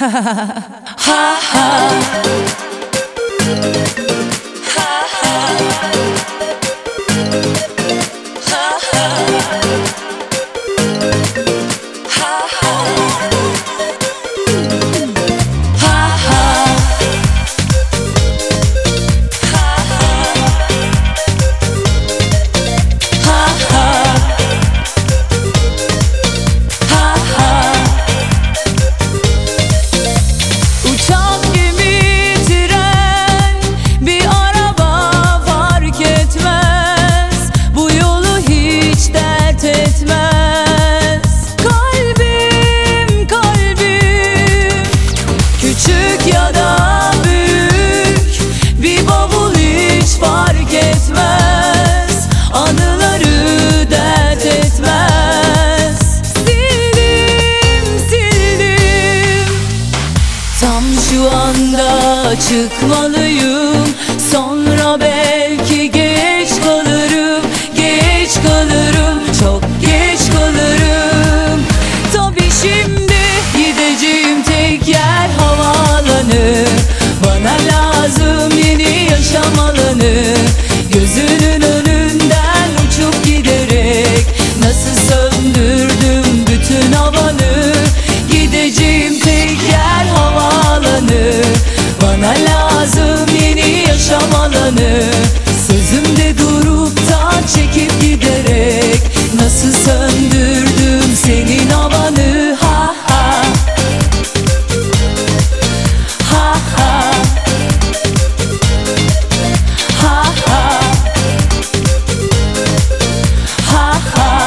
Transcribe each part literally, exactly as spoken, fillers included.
Ha ha. Küçük ya da büyük bir bavul hiç fark etmez, anıları dert etmez. Sildim, sildim, tam şu anda çıkmalıyım. Sonra belki geç kalırım, geç kalırım, çok geç kalırım. Tabii şimdi gideceğim tek yer havaalanı. Bana lazım yeni yaşam alanı. Gözünün önünden uçup giderek nasıl söndürdüm bütün havanı. Gideceğim tek yer havaalanı. Bana lazım yeni yaşam alanı. Sözümde durup da çekip giderek nasıl söndürdüm senin havanı. Ha ha. Ha ha. Ha ha. Ha ha.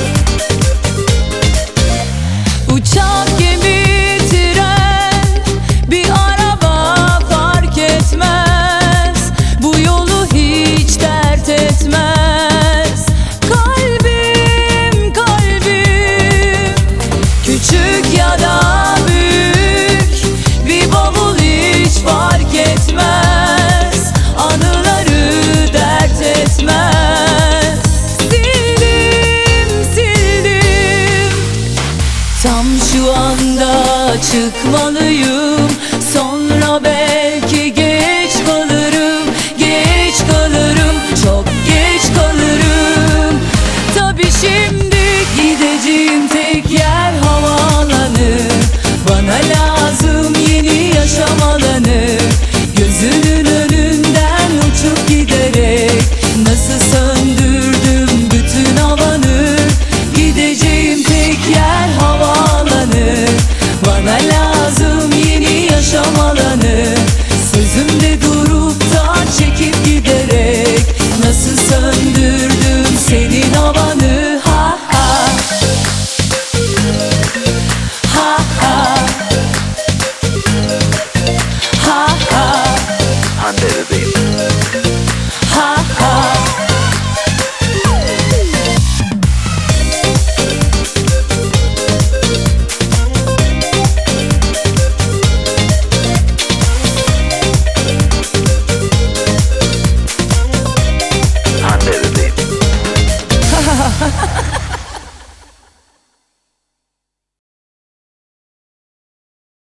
Uçak, gemi, tren, bir araba fark etmez. Bu yolu hiç dert etmez. Kalbim, kalbim, küçük ya da büyük bir bavul hiç fark etmez, anıları dert etmez. Sildim, sildim, tam şu anda çıkmalıyım. Sonra belki geç kalırım, geç kalırım, çok geç kalırım. Tabii şimdi gideceğim tek yer havaalanı. Bana lazım yeni yaşam alanı. Gözünün önünden uçup giderek nasıl söndürdüm bütün havanı. Gideceğim tek yer havaalanı. Bana lazım yeni yaşam alanı.